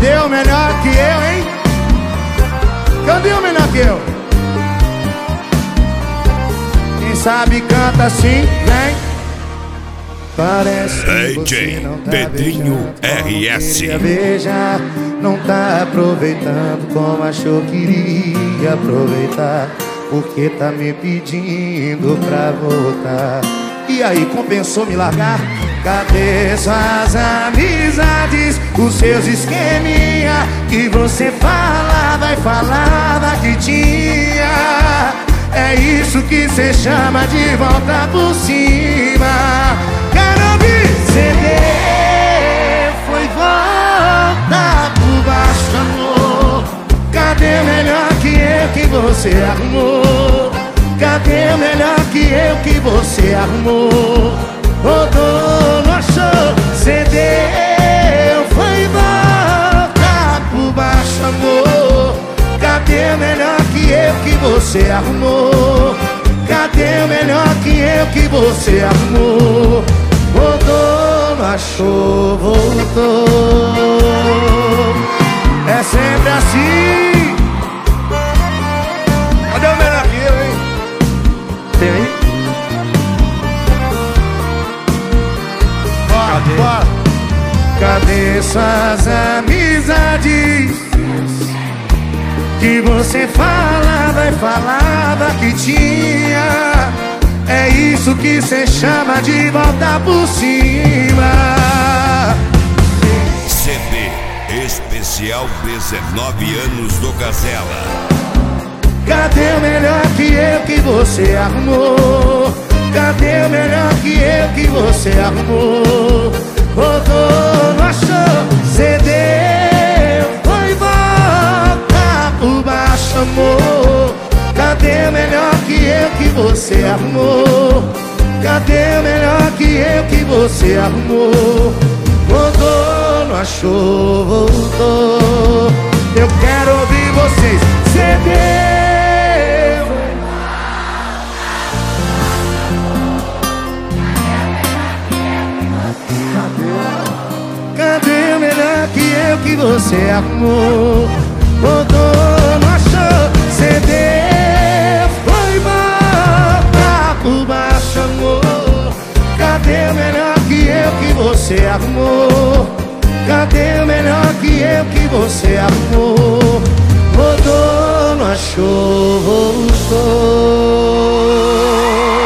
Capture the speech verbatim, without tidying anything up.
Cadê o melhor que eu, hein? Cadê o melhor que eu? Quem sabe canta assim, vem. Parece que você não tá Pedrinho R S. Veja, não tá aproveitando como achou que iria aproveitar, porque tá me pedindo pra voltar. E aí, compensou me largar? Cadê suas amizades, os seus esqueminha que você falava e falava que tinha? É isso que cê chama de volta por cima. Quero ouvir C D, foi volta por baixo, amor. Cadê o melhor que eu que você arrumou? Cadê o melhor que eu que você arrumou? O dono achou C D, foi volta por baixo, amor. Cadê o melhor que eu que você arrumou? Cadê o melhor que eu que você arrumou? O dono achou, voltou. É sempre assim. Cadê o melhor que eu, hein? Tem aí? Cadê? Bora. Cadê suas amizades que você falava e falava que tinha? É isso que cê chama de volta por cima. C D Especial dezenove anos do Gazela. Cadê o melhor que eu que você arrumou? Cadê o melhor que eu que você arrumou? Rodou, não achou C D, foi volta por baixo, amor. Cadê o melhor que eu que você arrumou? Cadê o melhor que eu que você arrumou? Rodou, não achou, voltou. Eu quero ouvir vocês. C D. Cadê o melhor que eu que você arrumou? Voltou, não achou C D, foi volta por baixo, amor. Cadê o melhor que eu que você arrumou? Cadê o melhor que eu que você arrumou? Voltou, não achou, voltou.